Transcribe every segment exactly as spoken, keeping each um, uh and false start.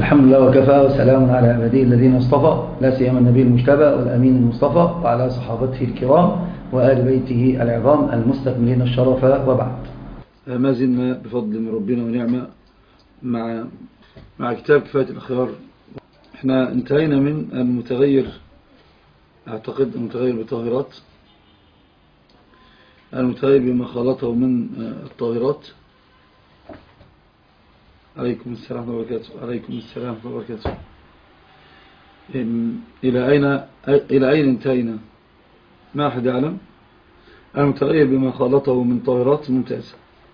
الحمد لله وكفى وسلام على عباده الذين اصطفى، لا سيما النبي المجتبى والأمين المصطفى وعلى صحابته الكرام وآل بيته العظام المستكملين الشرف، وبعد. ما زلنا بفضل من ربنا ونعمة مع مع كتاب كفاية الأخيار. احنا انتهينا من المتغير، اعتقد المتغير بطاهرات، المتغير بما خلطه من الطاهرات. عليكم السلام ورحمة الله وبركاته. عليكم السلام ورحمة الله وبركاته. إلى أين إلى أين انتهينا؟ ما أحد يعلم. المتغير بما خلطه من طاهرات ممتازة.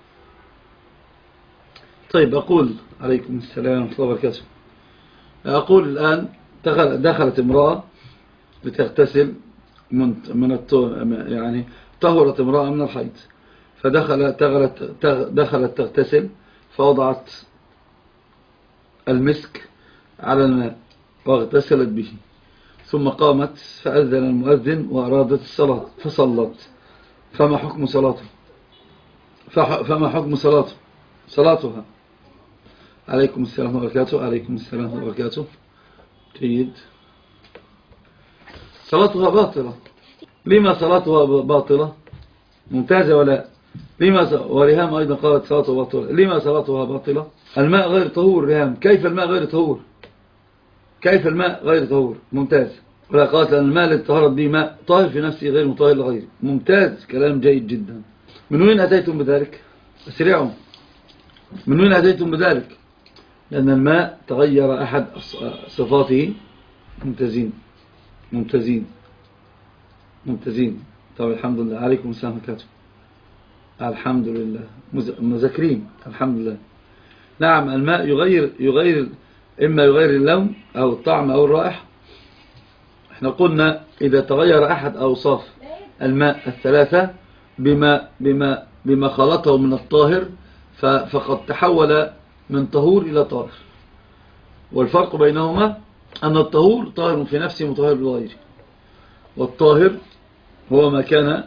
طيب، أقول عليكم السلام ورحمة الله وبركاته. أقول الآن دخلت امرأة لتغتسل من من يعني طهرت امرأة من الحيض، فدخلت دخلت تغتسل فوضعت المسك على الماء واغتسلت به، ثم قامت فأذن المؤذن وأرادت الصلاة فصلت. فما حكم صلاته؟ فما حكم صلاته صلاتها؟ عليكم السلام ورحمة الله وبركاته. عليكم السلام ورحمة الله وبركاته. جيد. صلاتها باطلة. لما صلاتها باطلة؟ ممتازة ولا؟ لما ورهام أيضا قالت صلاتها باطلة. لما صلاتها باطلة؟ الماء غير طهور. رهام، كيف الماء غير طهور؟ كيف الماء غير طهور؟ ممتاز. ولا قالت أن الماء الذي طهرت به ماء طاهر في نفسه غير مطهر لغيره. ممتاز، كلام جيد جدا. من وين أتيتم بذلك؟ اسرعوا. من وين أتيتم بذلك؟ لأن الماء تغير أحد صفاته. ممتازين ممتازين ممتازين. طب الحمد لله. عليكم السلام ورحمة الله. الحمد لله، مذاكرين الحمد لله. نعم، الماء يغير يغير إما يغير اللون أو الطعم أو الرائحة. احنا قلنا إذا تغير أحد أوصاف الماء الثلاثة بما بما بما خلطه من الطاهر فقد تحول من طهور إلى طاهر. والفرق بينهما أن الطهور طاهر في نفسه مطهر لغيره، والطاهر هو ما كان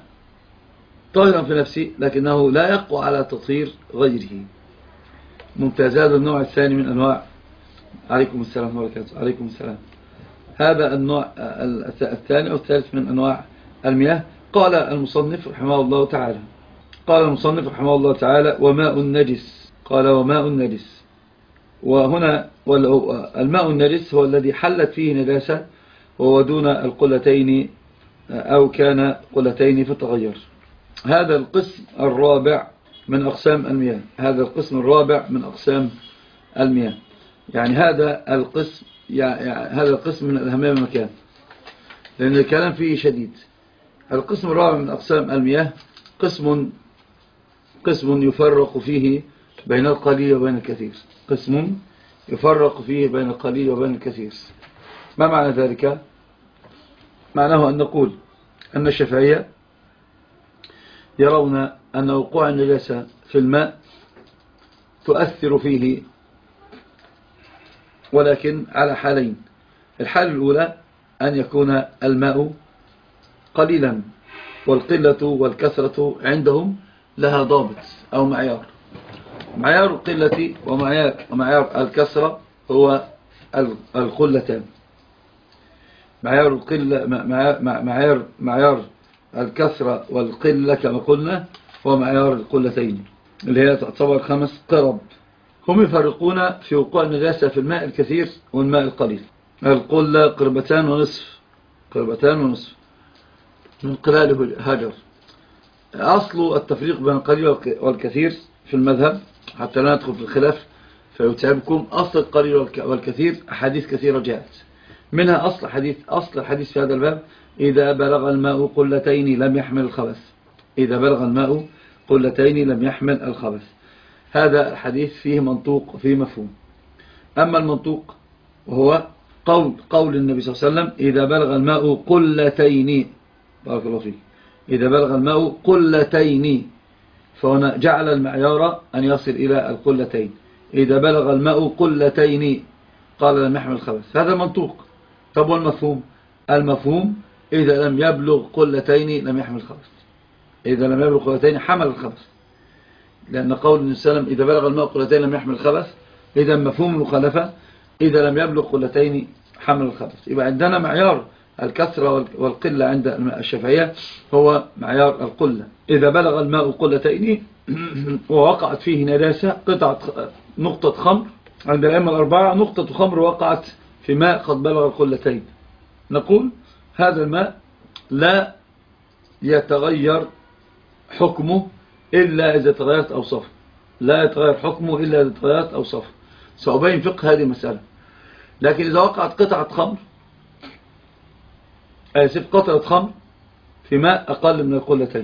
طاهرا في نفسه لكنه لا يقوى على تطهير غيره. ممتاز. هذا النوع الثاني من أنواع. عليكم السلام وبركاته. عليكم السلام. هذا النوع الثاني أو الثالث من أنواع المياه. قال المصنف رحمه الله تعالى قال المصنف رحمه الله تعالى وماء النجس. قال وماء النجس. وهنا الماء النجس هو الذي حلت فيه نجاسة وهو دون القلتين أو كان قلتين فتغير. هذا القسم الرابع من أقسام المياه. هذا القسم الرابع من أقسام المياه. يعني هذا القسم يعني هذا القسم من الأهمية بمكان، لأن الكلام فيه شديد. القسم الرابع من أقسام المياه قسم قسم يفرق فيه بين القليل وبين الكثير. قسم يفرق فيه بين القليل وبين الكثير. ما معنى ذلك؟ معناه أن نقول أن الشافعية يرون أن وقوع النجاسة في الماء تؤثر فيه، ولكن على حالين. الحالة الأولى أن يكون الماء قليلا، والقلة والكثرة عندهم لها ضابط أو معيار. معيار القلة ومعيار, ومعيار الكثرة هو القلتان. معيار القلة معيار, معيار الكثرة والقلة كما قلنا هو معيار القلتين اللي هي تعتبر خمس قرب. هم يفرقون في وقوع النجاسة في الماء الكثير والماء القليل. القلة قربتان ونصف قربتان ونصف من قلال هجر. أصل التفريق بين القليل والكثير في المذهب حتى لا ندخل في الخلاف فيتعبكم. أصل القليل والكثير أحاديث كثيرة جاءت منها أصل حديث أصل الحديث في هذا الباب إذا بلغ الماء قلتين لم يحمل الخبث. إذا بلغ الماء قلتين لم يحمل الخبث. هذا الحديث فيه منطوق فيه مفهوم. أما المنطوق وهو قول قول النبي صلى الله عليه وسلم إذا بلغ الماء قلتين. بارك الله فيك. إذا بلغ الماء قلتين، فهنا جعل المعيار أن يصل إلى القلتين. إذا بلغ الماء قلتين قال لم يحمل الخبث. هذا منطوق. طب والمفهوم؟ المفهوم إذا لم يبلغ قلتين لم يحمل الخبث. إذا لم يبلغ قلتين حمل الخبث، لأن قول النبي صلى الله عليه وسلم إذا بلغ الماء قلتين لم يحمل الخبث. إذا مفهوم المخالفة إذا لم يبلغ قلتين حمل الخبث. يبقى عندنا معيار الكثرة والقلة عند الشافعية هو معيار القلة. إذا بلغ الماء قلتين ووقعت فيه نجاسة، قطعة نقطة خمر عند الأئمة الأربعة، نقطة خمر وقعت في ماء قد بلغ القلتين، نقول هذا الماء لا يتغير حكمه إلا إذا تغيرت أوصافه، لا يتغير حكمه إلا إذا تغيرت أوصافه. سأبين فقه هذه المسألة. لكن إذا وقعت قطعة خمر آسف قطعة خمر في ماء أقل من القلتين،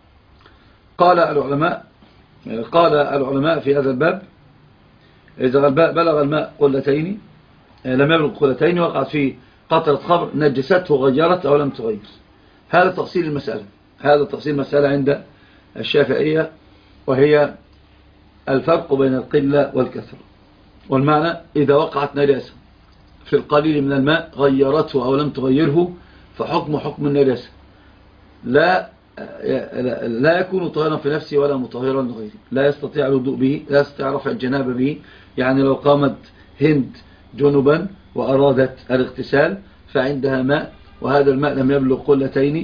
قال العلماء قال العلماء في هذا الباب إذا بلغ الماء قلتين لم يبلغ قلتين وقعت فيه قطرة خمر نجسته غيرت أو لم تغير. هذا تفصيل المسألة، هذا تفصيل المسألة عند الشافعية، وهي الفرق بين القلة والكثرة. والمعنى إذا وقعت نجاسة في القليل من الماء غيرته أو لم تغيره فحكم حكم النجاسة، لا لا يكون طاهرا في نفسه ولا مطهرا لغيره، لا يستطيع الوضوء به، لا يستطيع رفع الجنابة به. يعني لو قامت هند جنبا وأرادت الاغتسال فعندها ماء وهذا الماء لم يبلغ قلتين،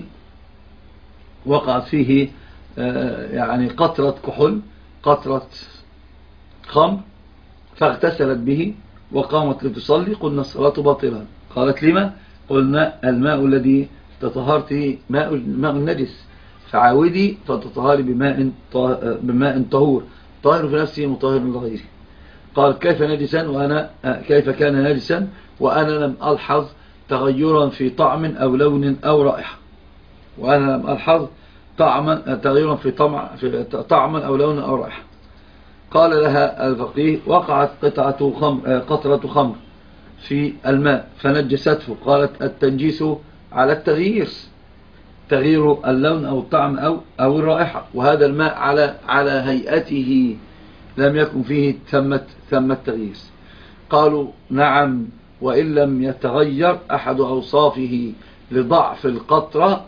وقعت فيه يعني قطرة كحول قطرة خمر فاغتسلت به وقامت لتصلي، قلنا الصلاة باطلة. قالت لما؟ قلنا الماء الذي تطهرت ماء ماء النجس فعاودي فتطهري بماء بماء طهور طاهر في نفسه مطهر لغيره. قالت كيف نجسا وأنا كيف كان نجسا وأنا لم ألحظ تغيرا في طعم أو لون أو رائحة، وأنا لم ألحظ طعما تغيرا في طعم في طعم أو لون أو رائحة. قال لها الفقيه وقعت قطعة خمر قطرة خمر في الماء فنجسته، قالت التنجيس على التغيير، تغيير اللون أو الطعم أو أو الرائحة، وهذا الماء على على هيئته لم يكن فيه ثمة ثمة تغيير. قالوا نعم وإن لم يتغير أحد أوصافه لضعف القطرة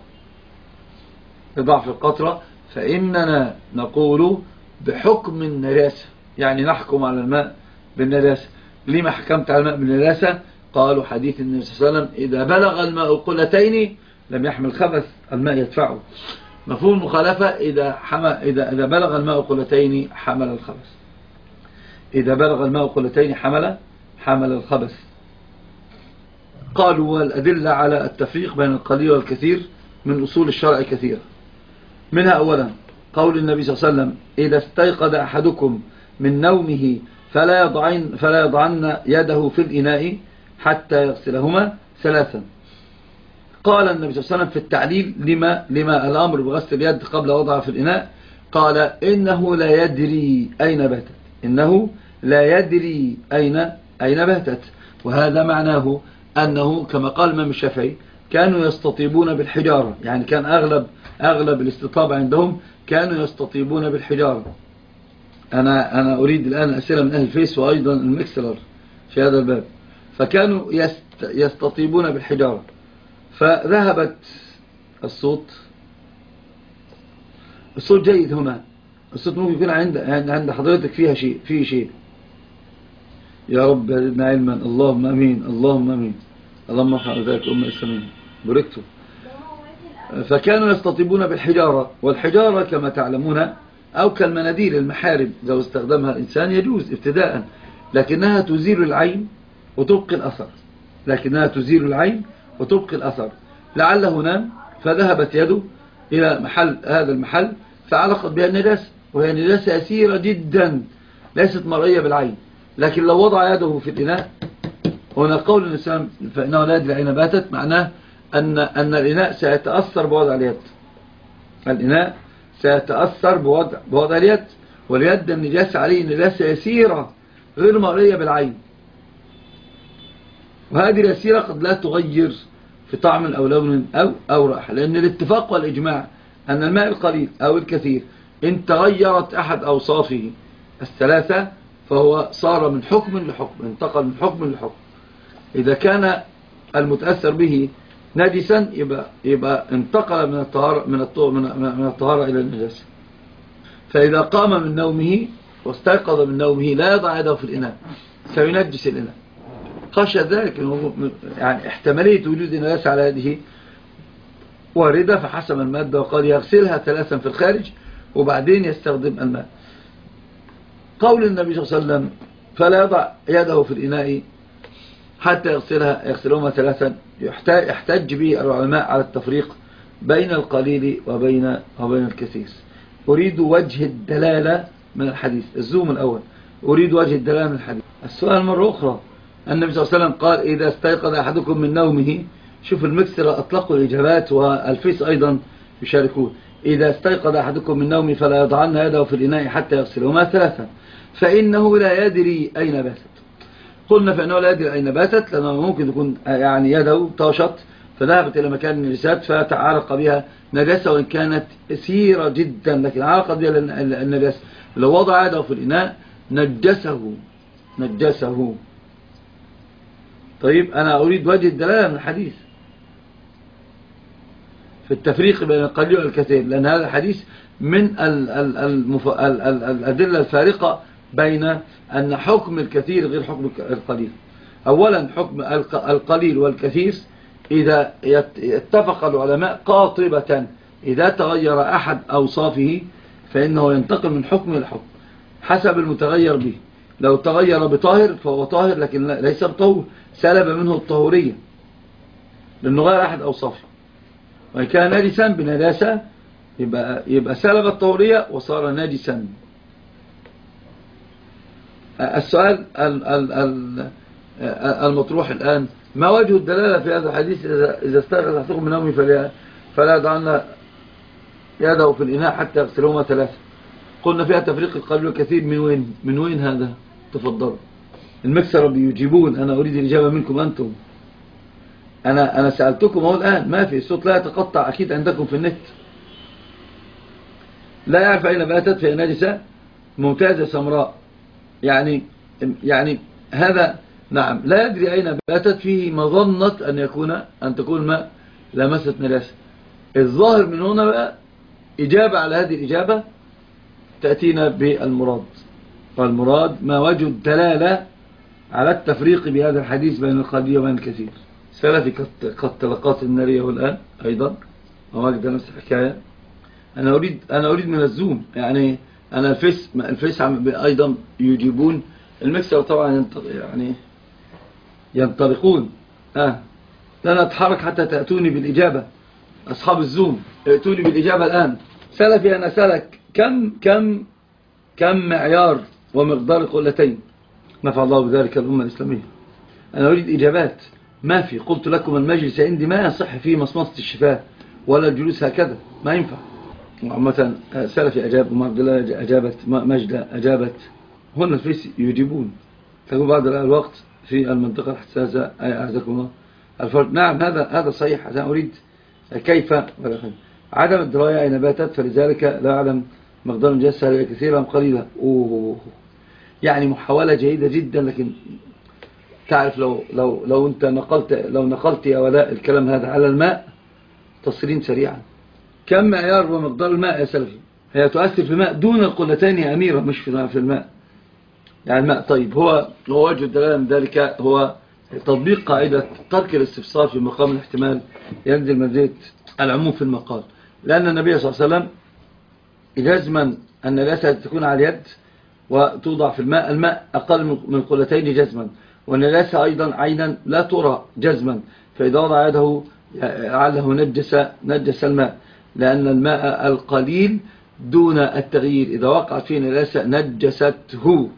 لضعف القطرة فإننا نقول بحكم النجاسة، يعني نحكم على الماء بالنجاسة. لما حكمت على الماء بالنجاسة؟ قالوا حديث النبي صلى الله عليه وسلم إذا بلغ الماء قلتين لم يحمل خبث، الماء يدفعه. مفهوم المخالفة إذا, حمل إذا, إذا بلغ الماء قلتين حمل الخبث، إذا بلغ الماء قلتين حمل حمل الخبث. قالوا والأدلة على التفريق بين القليل والكثير من أصول الشرع كثيرة، منها أولا قول النبي صلى الله عليه وسلم إذا استيقظ أحدكم من نومه فلا يضعن, فلا يضعن يده في الإناء حتى يغسلهما ثلاثا. قال النبي صلى الله عليه وسلم في التعليل لما, لما الأمر بغسل اليد قبل وضعها في الإناء، قال إنه لا يدري أين باتت، إنه لا يدري أين, أين باتت. وهذا معناه أنه كما قال الإمام الشافعي كانوا يستطيبون بالحجارة، يعني كان أغلب, أغلب الاستطابة عندهم كانوا يستطيبون بالحجارة. أنا, أنا أريد الآن أسئلة من أهل الفيس وأيضا المكسلر في هذا الباب. فكانوا يست يستطيبون بالحجارة، فذهبت الصوت الصوت جيد هنا، الصوت ممكن يكون عند عند حضرتك فيها شيء فيه شيء. يا رب زدنا علما، اللهم امين اللهم امين، اللهم ارحم ذلك أم الإسلامين بركته. فكانوا يستطيبون بالحجارة، والحجارة كما تعلمون أو كالمناديل المحارب لو استخدمها الإنسان يجوز ابتداء، لكنها تزيل العين وتبقي الأثر، لكنها تزيل العين وتبقي الأثر. لعله نام فذهبت يده إلى محل هذا المحل فعلقت بها النجاسة، وهي نجاسة يسيرة جدا ليست مرئية بالعين، لكن لو وضع يده في الإناء، هنا قول الإسلام فإنه لا يدري أين باتت، معناه أن, أن الإناء سيتأثر بوضع اليد، الإناء سيتأثر بوضع, بوضع اليد، واليد النجاسة عليه نجاسة يسيرة غير مرئية بالعين، وهذه اليسيرة قد لا تغير في طعم أو لون أو, أو رائحة، لأن الاتفاق والإجماع أن الماء القليل أو الكثير إن تغيرت أحد أوصافه الثلاثة فهو صار من حكم لحكم، انتقل من حكم لحكم. إذا كان المتأثر به نجسا يبقى, يبقى انتقل من الطهارة, من الطهارة, من الطهارة إلى النجاسة. فإذا قام من نومه واستيقظ من نومه لا يضع يده في الإناء سينجس الإناء، خشى ذلك يعني احتمالية وجود النجاسة على يده واردة، فحسم المادة وقال يغسلها ثلاثا في الخارج وبعدين يستخدم الماء. قول النبي صلى الله عليه وسلم فلا يضع يده في الإناء حتى يغسلها يغسلهما ثلاثا يحتج به العلماء على التفريق بين القليل وبين وبين الكثير. أريد وجه الدلالة من الحديث. الزوم الأول، أريد وجه الدلالة من الحديث. السؤال مرة أخرى، النبي صلى الله عليه وسلم قال إذا استيقظ أحدكم من نومه، شوف المكسر أطلقوا الإجابات والفيس أيضا يشاركون. إذا استيقظ أحدكم من نومه فلا يضعن يده في الإناء حتى يغسلهما ثلاثا فإنه لا يدري أين باتت. قلنا فإنه لا يدري أين باتت لأنه ممكن تكون يعني يده طاشت فذهبت إلى مكان النجاسات فتعارق بها نجاسة وإن كانت يسيرة جدا، لكن عارقت بها النجاسة. لو وضع يده في الإناء نجسه نجسه. طيب أنا أريد وجه الدلالة من الحديث في التفريق بين القليل والكثير، لأن هذا الحديث من الأدلة الفارقة بين أن حكم الكثير غير حكم القليل. أولا حكم القليل والكثير إذا اتفق العلماء قاطبة إذا تغير أحد أوصافه فإنه ينتقل من حكم إلى حكم حسب المتغير به. لو تغير بطاهر فهو طاهر لكن ليس بطهور، سلب منه الطهورية لأنه غير أحد أوصافه. وإن كان ناجسا بنجاسة يبقى, يبقى سلب الطهورية وصار ناجسا. السؤال المطروح الآن، ما وجه الدلالة في هذا الحديث إذا استيقظ أحدكم من نومه فلا يضعن يده في الإناء حتى يغسلهما ثلاثة؟ قلنا فيها تفريق القليل والكثير. من وين من وين هذا؟ تفضلوا. المكسر بيجيبون، أنا أريد الإجابة منكم أنتم. أنا أنا سألتكم أهو الآن، ما في الصوت لا يتقطع أكيد عندكم في النت. لا يعرف أين باتت فهي نجسة ممتازة سمراء، يعني يعني هذا نعم لا يدري أين باتت فيه مظنة أن يكون أن تكون الماء لمست نجاسة. الظاهر من هنا بقى إجابة على هذه الإجابة تأتينا بالمراد، والمراد ما وجه الدلالة على التفريق بهذا الحديث بين القليل وبين الكثير. سلفي قد تلقات النارية الآن أيضا وواجد نفس الحكاية. أنا أريد أنا أريد من الزوم، يعني أنا الفيس الفيس أيضا يجيبون. المكسر طبعا يعني ينطلقون. آه لن أتحرك حتى تأتوني بالإجابة. أصحاب الزوم ائتوني بالإجابة الآن. سلفي أنا سلك كم كم كم معيار ومقدار قلتين؟ نفع الله بذلك الأمة الإسلامية. أنا أريد إجابات. ما في، قلت لكم المجلس عندي ما يصح فيه مصمصة الشفاه ولا الجلوس هكذا، ما ينفع. وعامة سلفي أجاب وما عبد الله أجابت، مجدة أجابت، هنا الفيس يجيبون. تقول بعد الوقت في المنطقة الحساسة أي أعزكم الله الفرد. نعم هذا هذا صحيح. أنا أريد كيف عدم الدراية أين باتت، فلذلك لا أعلم مقدار النجاسة هل كثيرا أم قليلا. أوه يعني محاولة جيدة جدا، لكن تعرف لو لو لو أنت نقلت لو نقلت يا ولاء الكلام هذا على الماء تصلين سريعا. كم معيار ومقدار الماء يا سلفي؟ هي تؤثر في الماء دون القلتين يا أميرة، مش في الماء يعني الماء. طيب هو هو وجه الدلالة من ذلك هو تطبيق قاعدة ترك الاستفسار في مقام الاحتمال ينزل منزلة العموم في المقال، لأن النبي صلى الله عليه وسلم جزما أن النجاسة تكون على اليد وتوضع في الماء، الماء أقل من قلتين جزما، والنجاسة أيضا عينا لا ترى جزما، فإذا وضع يده لعله نجس نجس الماء، لأن الماء القليل دون التغيير إذا وقعت فيه نجاسة نجسته.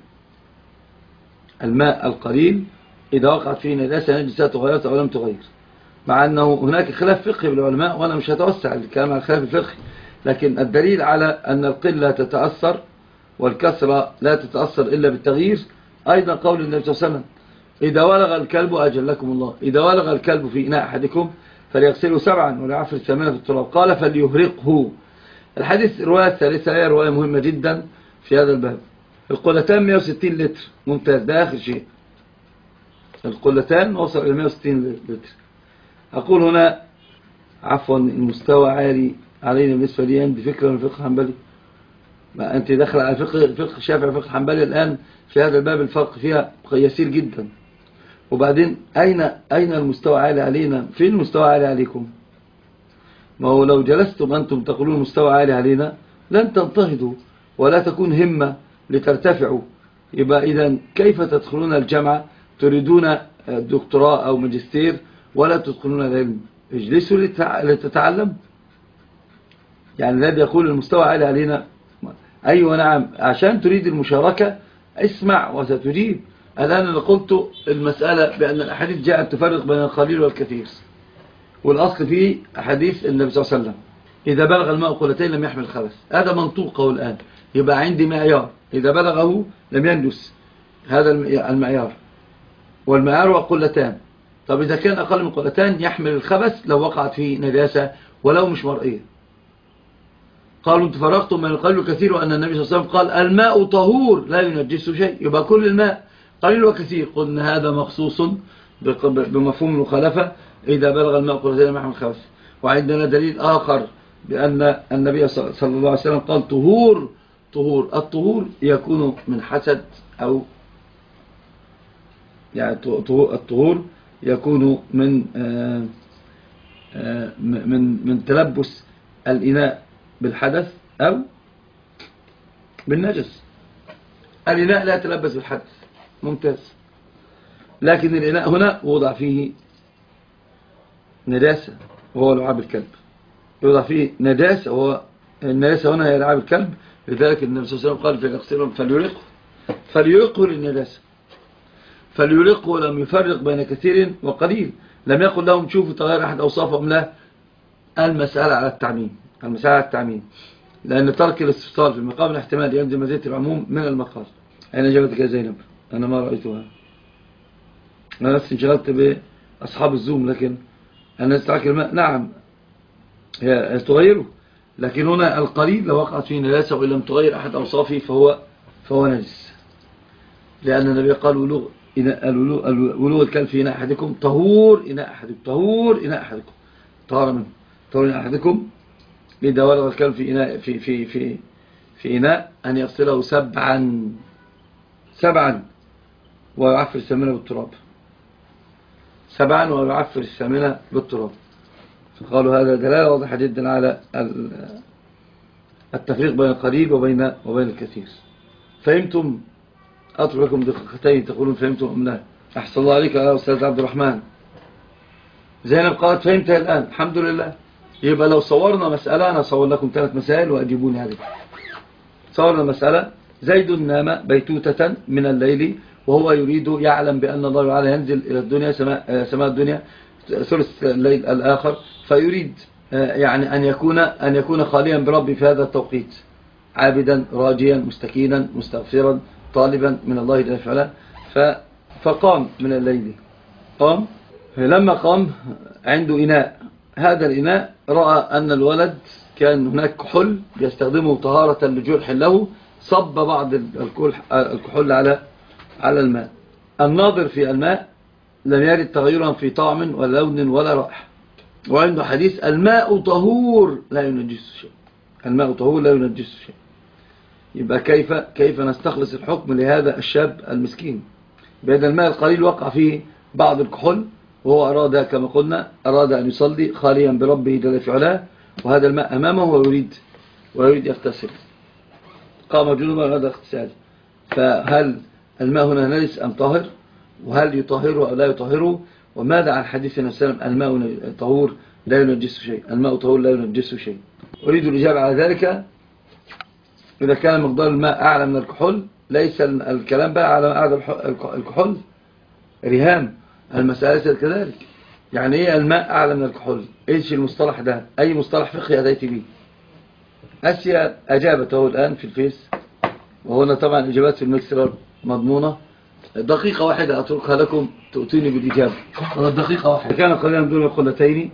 الماء القليل إذا وقعت فيه نجاسة نجسته غيرت أو لم تغير، مع أنه هناك خلاف فقهي بالعلماء، وأنا مش هتوسع الكلام على الخلاف الفقهي، لكن الدليل على أن القلة تتأثر والكثرة لا تتأثر إلا بالتغيير أيضا قول النبي صلى الله عليه وسلم إذا ولغ الكلب أجل لكم الله، إذا ولغ الكلب في إناء أحدكم فليغسله سبعا وليعفر الثامنة في التراب، قال فليهرقه. الحديث الرواية الثالثة هي رواية مهمة جدا في هذا الباب. القلتان مئة وستين لتر، ممتاز، ده آخر شيء. القلتان وصل إلى مئة وستين لتر. أقول هنا عفوا المستوى عالي علينا بالنسبة لي عندي فكرة من الفقه الحنبلي. ما أنت داخل على فقه فقه الشافعي وفقه الحنبلي الآن في هذا الباب، الفرق فيها يسير جدا، وبعدين أين أين المستوى عالي علينا؟ فين المستوى عالي عليكم؟ ما هو لو جلستم أنتم تقولون مستوى عالي علينا لن تنتهضوا ولا تكون همة لترتفعوا. يبقى إذن كيف تدخلون الجامعة تريدون دكتوراه أو ماجستير ولا تدخلون العلم؟ اجلسوا لتتعلموا. يعني الذي يقول المستوى عالي علينا، أيوة نعم، عشان تريد المشاركة اسمع وستجيب. الآن أنا قلت المسألة بأن الأحاديث جاءت تفرق بين القليل والكثير، والأصل فيه أحاديث النبي صلى الله عليه وسلم إذا بلغ الماء قلتين لم يحمل خبث، هذا منطوقه الآن. يبقى عندي معيار إذا بلغه لم ينجس، هذا المعيار، والمعيار هو قلتان. طب إذا كان أقل من قلتان يحمل الخبث لو وقعت فيه نجاسة ولو مش مرئية. قالوا تفرقتم من القليل والكثير، وأن النبي صلى الله عليه وسلم قال الماء طهور لا ينجسه شيء. يبقى كل الماء قليل وكثير. قلنا هذا مخصوص بمفهوم المخالفة إذا بلغ الماء قلتين لم يحمل خبث. وعندنا دليل آخر بأن النبي صلى الله عليه وسلم قال طهور. طهور الطهور يكون من حسد، أو يعني الطهور يكون من من من تلبس الإناء بالحدث أو بالنجس. الإناء لا يتلبس بالحدث، ممتاز، لكن الإناء هنا وضع فيه نجاسة وهو لعاب الكلب، يوضع فيه نجاسة وهو النجاسة هنا هي لعاب الكلب. لذلك النبي صلى الله عليه وسلم قال في الاغسلهم فليرقه فليرقه للنجاسة، فليرقه، ولم يفرق بين كثير وقليل. لم يقل لهم شوفوا تغير أحد أوصافهم، لا، المسألة على التعميم، المسألة على التعميم، لأن ترك الاستفصال في المقام الاحتمال ينزل مزية العموم من المقال. أين إجابتك يا زينب؟ أنا ما رأيتها، أنا نفسي انشغلت بأصحاب الزوم، لكن أنا استعك الماء نعم هي تغيره، لكن هنا القليل لو وقعت فيه نجاسة وإن لم تغير أحد أوصافه فهو فهو نجس، لأن النبي قال ولوغ ولوغ الكلب في إناء أحدكم طهور إناء أحدكم طهور إناء أحدكم طهر منه طهور إناء أحدكم. إذا ولغ الكلب في إناء في في في في إناء أن يغسله سبعا سبعا ويعفر الثامنة بالتراب، سبعا ويعفر الثامنة بالتراب. فقالوا هذا دلالة واضحة جدا على التفريق بين القليل وبين وبين الكثير. فهمتم؟ أطلب لكم دقيقتين تقولون فهمتم أم لا؟ أحسن الله عليك يا أستاذ عبد الرحمن. زينب قالت فهمتها الآن، الحمد لله. يبقى لو صورنا مسألة، أنا صور لكم ثلاث مسائل وأجيبوني عليها. صورنا مسألة: زيد نام بيتوتة من الليل وهو يريد يعلم بأن الله تعالى ينزل إلى الدنيا سماء, سماء الدنيا ثلث الليل الآخر، فيريد يعني أن يكون أن يكون خاليا بربي في هذا التوقيت، عابدا راجيا مستكينا مستغفرا طالبا من الله جل وعلا. فقام من الليل، قام، لما قام عنده إناء، هذا الإناء رأى أن الولد كان هناك كحول يستخدمه طهارة لجرح له، صب بعض الكحول على على الماء. الناظر في الماء لم يجد تغيرا في طعم ولا لون ولا رائحة، وعنده حديث الماء طهور لا ينجس شيء، الماء طهور لا ينجس شيء. يبقى كيف كيف نستخلص الحكم لهذا الشاب المسكين؟ بأن الماء القليل وقع فيه بعض الكحول، وهو أراد كما قلنا أراد أن يصلي خاليا بربه جل في علاه، وهذا الماء أمامه ويريد ويريد يغتسل، قام جنوبا وهذا اغتسال. فهل الماء هنا نجس أم طاهر؟ وهل يطهره أو لا يطهره؟ وماذا عن حديث النبي صلى الله عليه وسلم الماء طهور لا ينجس شيء، الماء طهور لا ينجس شيء؟ أريد الإجابة على ذلك. إذا كان مقدار الماء أعلى من الكحول، ليس الكلام بقى على أعلى الكحول رهام، المسألة كذلك. يعني إيه الماء أعلى من الكحول؟ إيش المصطلح ده؟ أي مصطلح فقهي أتيت به؟ أسيا أجابته الآن في الفيس، وهنا طبعا إجابات في المكسر مضمونة. دقيقة واحدة أتركها لكم تؤتوني بالإجابة، دقيقة واحدة. كان قليلا دون القلتين،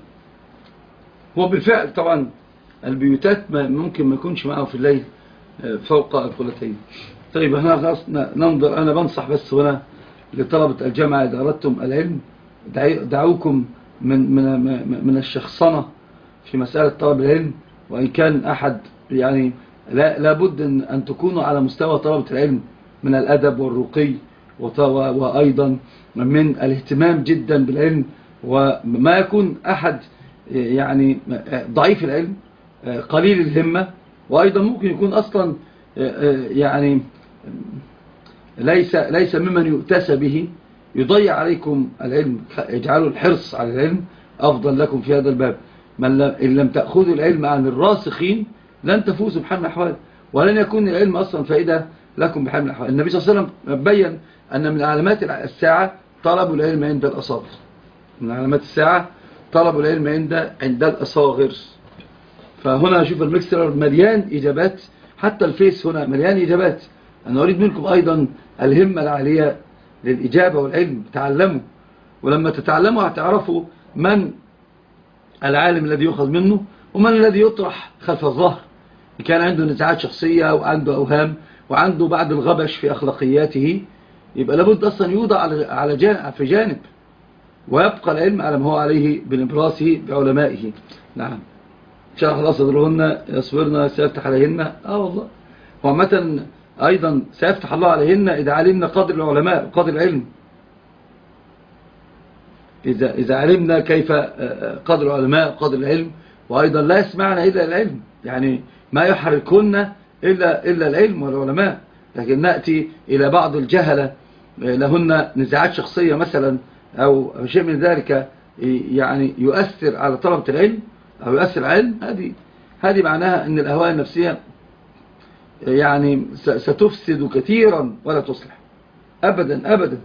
هو بالفعل طبعا البيوتات ممكن ما يكونش معه في الليل فوق القلتين. طيب احنا خلاص ننظر. أنا بنصح بس هنا لطلبة الجامعة إذا أردتم العلم دعوكم من من من الشخصنة في مسألة طلب العلم، وإن كان أحد يعني لا لابد أن تكونوا على مستوى طلبة العلم من الأدب والرقي وأيضا من الاهتمام جدا بالعلم، وما يكون أحد يعني ضعيف العلم قليل الهمة، وأيضا ممكن يكون أصلا يعني ليس ليس ممن يؤتسى به، يضيع عليكم العلم. اجعلوا الحرص على العلم أفضل لكم في هذا الباب. من إن لم تأخذوا العلم عن الراسخين لن تفوزوا بحال من الأحوال، ولن يكون العلم أصلا فائدة لكم بحال من الأحوال. النبي صلى الله عليه وسلم بيّن أن من علامات الساعة طلب العلم عند الأصاغر. من علامات الساعة طلب العلم عند عند الأصاغر. فهنا أشوف المكسر مليان إجابات، حتى الفيس هنا مليان إجابات. أنا أريد منكم أيضا الهمة العالية للإجابة والعلم. تعلموا، ولما تتعلموا هتعرفوا من العالم الذي يؤخذ منه ومن الذي يطرح خلف الظهر. كان عنده نزاعات شخصية وعنده أوهام وعنده بعض الغبش في أخلاقياته، يبقى لابد أصلا يوضع على جانب في جانب، ويبقى العلم على ما هو عليه بنبراسه بعلمائه. نعم، شرح الله صدرهن يصبرن سيفتح عليهن. آه والله، وعامة أيضا سيفتح الله عليهن إذا علمنا قدر العلماء وقدر العلم. إذا, إذا علمنا كيف قدر العلماء وقدر العلم، وأيضا لا يسمعنا إلا العلم، يعني ما يحركون إلا, إلا العلم والعلماء. لكن نأتي إلى بعض الجهلة لهن نزاعات شخصية مثلا أو شيء من ذلك، يعني يؤثر على طلبة العلم أو يؤثر على العلم. هذه هذه معناها أن الأهواء النفسية يعني ستفسد كثيرا ولا تصلح أبدا أبدا.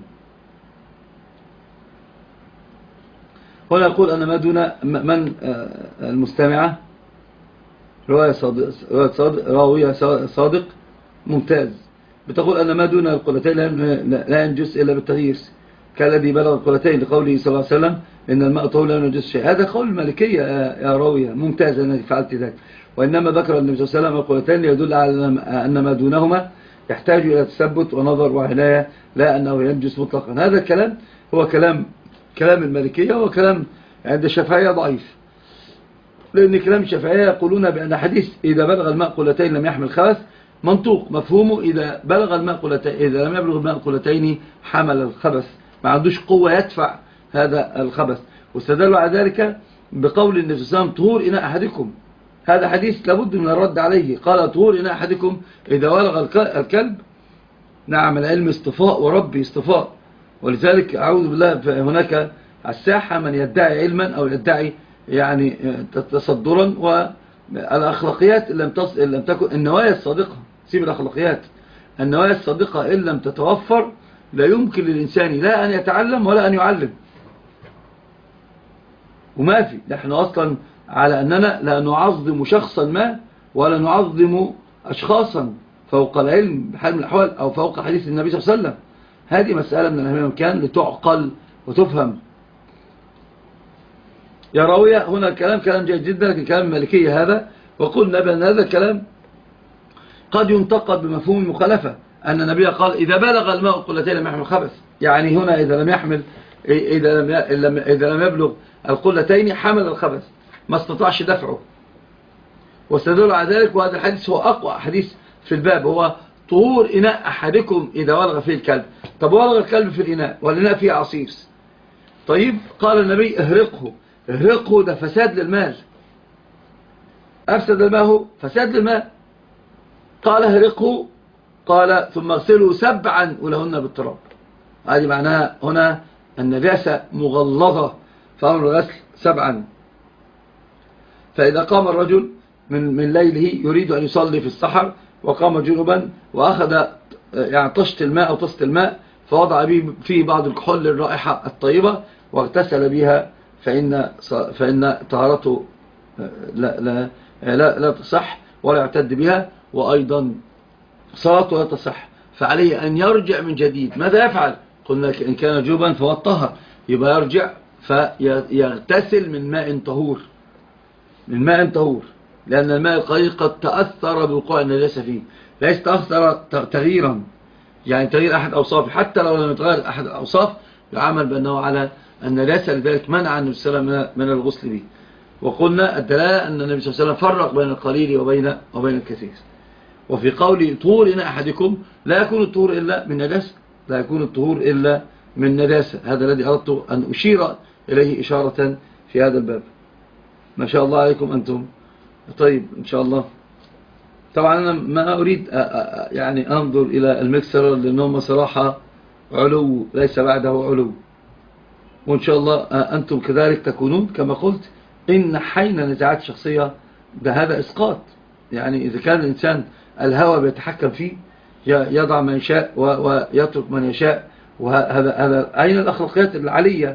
هنا يقول أن ما دون من المستمعة رواية صادق, راوية صادق ممتاز، بتقول أن ما دون القلتين لا ينجس إلا بالتغيير، كالذي بلغ القلتين لقوله صلى الله عليه وسلم إن الماء طهور لا ينجس شيء. هذا قول المالكية يا راوية، ممتاز أنا فعلت ذلك. وإنما ذكر النبي صلى الله عليه وسلم القلتين ليدل على أن ما دونهما يحتاج إلى تثبت ونظر وعناية، لا أنه ينجس مطلقا. هذا الكلام هو كلام كلام المالكية، وكلام عند الشافعية ضعيف، لأن كلام الشافعية يقولون بأن حديث إذا بلغ الماء قلتين لم يحمل خبث منطوق مفهومه إذا بلغ الماء قلتين، إذا لم يبلغ الماء قلتين حمل الخبث، ما عندوش قوة يدفع هذا الخبث. واستدلوا على ذلك بقول النبي صلى الله عليه وسلم طهور إناء أحدكم. هذا حديث لابد من الرد عليه. قال طهور إناء أحدكم إذا ولغ الكلب. نعم، العلم اصطفاء وربي اصطفاء، ولذلك أعوذ بالله هناك على الساحة من يدعي علما أو يدعي يعني تصدرا، والأخلاقيات إن لم, إن لم تكن النوايا الصادقة، سيب الأخلاقيات، النوايا الصادقة إن لم تتوفر لا يمكن للإنسان لا أن يتعلم ولا أن يعلم. وما في، نحن أصلا على أننا لا نعظم شخصا ما ولا نعظم أشخاصا فوق العلم بحال من الأحوال أو فوق حديث النبي صلى الله عليه وسلم. هذه مسألة من الأهمية كان لتعقل وتفهم. يا راوية هنا الكلام كلام جيد جدا، لكن كلام مالكية هذا، وقلنا بأن هذا الكلام قد ينتقد بمفهوم المخالفة، أن النبي قال إذا بلغ الماء قلتين لم يحمل خبث، يعني هنا إذا لم يحمل إذا لم, إذا لم يبلغ القلتين حمل الخبث، ما استطاعش دفعه. واستدلوا على ذلك، وهذا الحديث هو أقوى حديث في الباب، هو طهور إناء أحدكم إذا ولغ فيه الكلب. طب ولغ الكلب في الإناء والإناء فيه عصير، طيب قال النبي اهرقه. اهرقه ده فساد للمال، أفسد الماء فساد للماء. قال اهرقه، قال ثم اغسله سبعا ولهن بالتراب. هذه معناها هنا النجاسة مغلظة، فأمر الغسل سبعا. فإذا قام الرجل من من ليله يريد أن يصلي في السحر وقام جنبا وأخذ يعني طشت الماء أو طست الماء فوضع فيه بعض الكحول للرائحة الطيبة واغتسل بها، فإن فإن طهارته لا لا لا, لا تصح ولا يعتد بها، وأيضا صلاته لا تصح، فعليه أن يرجع من جديد. ماذا يفعل؟ قلنا إن كان جوبا فهو الطهر، يبقى يرجع فيغتسل من ماء طهور، من ماء طهور، لأن الماء القليل قد تأثر بوقوع النجاسة فيه، ليس تأثر تغييرا يعني تغيير أحد أوصافه، حتى لو لم يتغير أحد الأوصاف يعمل بأنه على النجاسة، لذلك منع النبي صلى الله عليه وسلم من الغسل به. وقلنا الدلالة أن النبي صلى الله عليه وسلم فرق بين القليل وبين وبين الكثير. وفي قوله طهور إناء أحدكم لا يكون الطهور إلا من نجاسة، لا يكون الطهور إلا من نجاسة. هذا الذي أردت أن أشير إليه إشارة في هذا الباب. ما شاء الله عليكم أنتم. طيب إن شاء الله. طبعا أنا ما أريد يعني أنظر إلى المكسر لأنهم صراحة علو ليس بعده علو، وإن شاء الله أنتم كذلك تكونون كما قلت. إن حين نزاعات شخصية ده هذا إسقاط. يعني إذا كان الإنسان الهوى بيتحكم فيه يضع من يشاء ويترك من يشاء، وهذا هذا أين الأخلاقيات العالية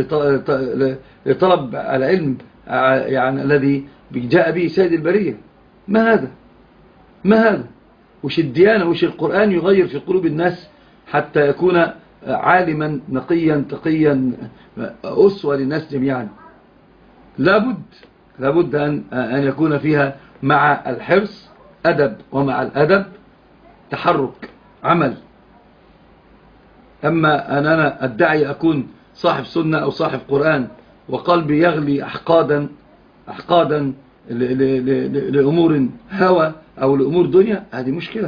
لطلب العلم يعني الذي جاء به سيد البرية؟ ما هذا؟ ما هذا؟ وش الديانة وش القرآن يغير في قلوب الناس حتى يكون عالما نقيا تقيا أسوة للناس جميعا؟ لابد لابد أن أن يكون فيها مع الحرص أدب، ومع الأدب تحرك عمل. أما أن أنا أدعي أكون صاحب سنة أو صاحب قرآن وقلبي يغلي أحقادا أحقادا لأمور هوى أو لأمور دنيا، هذه مشكلة.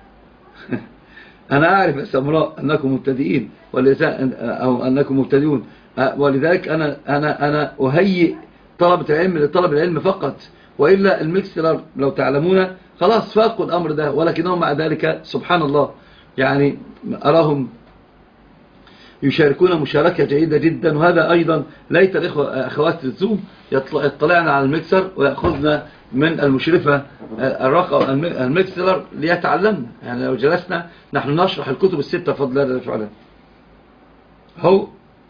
أنا أعرف يا سمراء أنكم مبتدئين أو أنكم مبتدئون، ولذلك أنا أنا أنا أهيئ طلبة العلم لطلب العلم فقط، وإلا المكسر لو تعلمون خلاص فاقوا الأمر ده، ولكنهم مع ذلك سبحان الله يعني أراهم يشاركون مشاركة جيدة جدا. وهذا أيضا ليت الإخوة أخوات الزوم يطلعنا على المكسر ويأخذنا من المشرفة الرقم المكسر ليتعلمنا. يعني لو جلسنا نحن نشرح الكتب الستة فضل الله تعالى. هو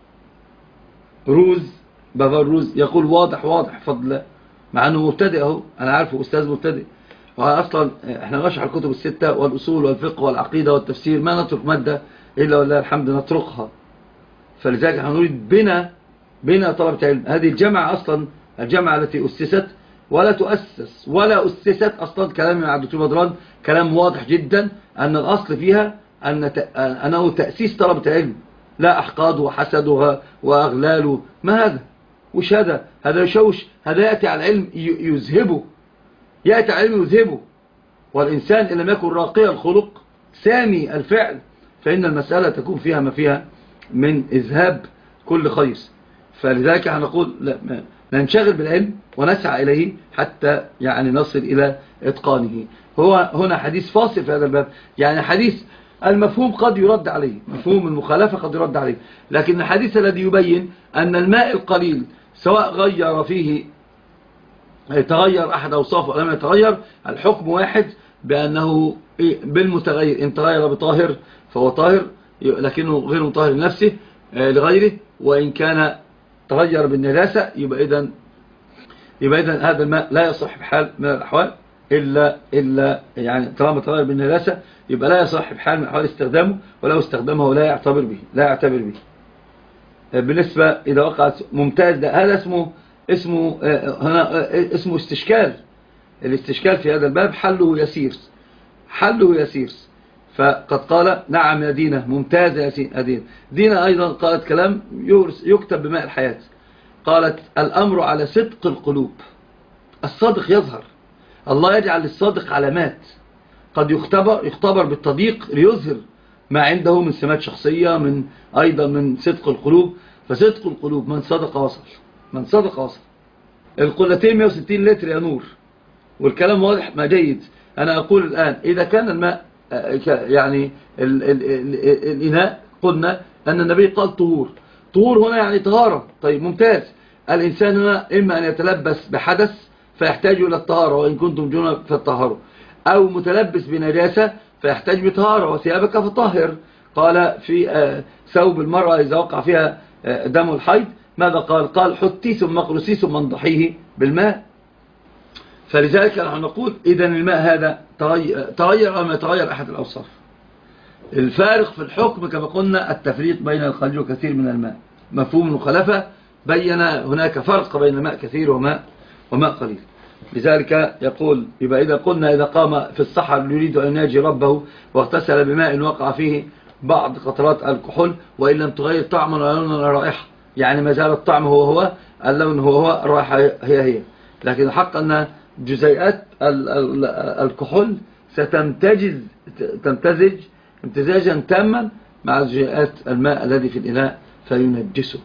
روز بابا روز يقول واضح واضح فضل الله، مع أنه مبتدئ. أهو أنا عارفه أستاذ مبتدئ. وأصلا إحنا نشرح الكتب الستة والأصول والفقه والعقيدة والتفسير، ما نترك مادة إلا والله الحمد نطرقها. فلذلك نحن نريد بنا بنا طلبة علم. هذه الجامعة أصلا الجامعة التي أسست ولا تؤسس ولا أسست أصلا، كلامي مع الدكتور بدران كلام واضح جدا أن الأصل فيها أن أنه تأسيس طلبة العلم، لا أحقاد وحسد وأغلال. ما هذا؟ وش هذا؟ هذا يشوش. هذا يأتي على العلم يذهبه، يأتي على العلم يذهبه. والإنسان إن لم يكن راقي الخلق سامي الفعل فإن المسألة تكون فيها ما فيها من إذهاب كل خير. فلذلك هنقول ننشغل بالعلم ونسعى إليه حتى يعني نصل إلى إتقانه. هو هنا حديث فاصل في هذا الباب. يعني حديث المفهوم قد يرد عليه، مفهوم المخالفة قد يرد عليه، لكن الحديث الذي يبين أن الماء القليل سواء غير فيه يتغير أحد أوصافه أو لم يتغير، الحكم واحد بأنه بالمتغير. إن تغير بطاهر فهو طاهر لكنه غير مطهر لنفسه لغيره، وإن كان تغير بالنجاسة يبقى إذن يبقى إذن هذا الماء لا يصح بحال من الأحوال إلا إلا يعني طالما تغير بالنجاسة يبقى لا يصح بحال من الأحوال استخدامه، ولو استخدمه لا يعتبر به لا يعتبر به. بالنسبة إذا وقعت ممتاز، ده هذا اسمه اسمه هنا اسمه استشكال. الاستشكال في هذا الباب حله يسير حله يسير. فقد قال نعم يا دينة ممتازة يا دينة. دينة أيضا قالت كلام يكتب بماء الحياة. قالت الأمر على صدق القلوب. الصادق يظهر، الله يجعل للصادق علامات. قد يختبر يختبر بالتضييق ليظهر ما عنده من سمات شخصية، من أيضا من صدق القلوب. فصدق القلوب من صدق وصل، من صدق وصل. القلتين مئة وستين لتر يا نور، والكلام واضح ما جيد. أنا أقول الآن إذا كان الماء يعني ال ال ال الإناء قلنا أن النبي قال طهور. طهور هنا يعني طهارة. طيب ممتاز. الإنسان هنا إما أن يتلبس بحدث فيحتاج إلى الطهارة وإن كنتم جنبا فالطهاروا، أو متلبس بنجاسة فيحتاج بطهارة وثيابك فطهر. قال في ثوب المرأة إذا وقع فيها دم الحيض ماذا قال؟ قال حطي ثم اغرسي ثم انضحيه بالماء. فلذلك نحن نقول إذا الماء هذا تغير أو ما يتغير أحد الأوصاف. الفارق في الحكم كما قلنا التفريق بين القليل وكثير من الماء. مفهوم المخالفة بين هناك فرق بين الماء كثير وماء وماء قليل. لذلك يقول يبقى إذا قلنا إذا قام في الصحر يريد أن يناجي ربه واغتسل بماء وقع فيه بعض قطرات الكحول وإن لم تغير طعما ولا لونا ولا رائحة، يعني ما زال الطعم هو هو، اللون هو هو، الرائحة هي هي، لكن الحق أن جزيئات الكحول ستمتزج تمتزج امتزاجا تاما مع زجاجات الماء الذي في الإناء فينجسه،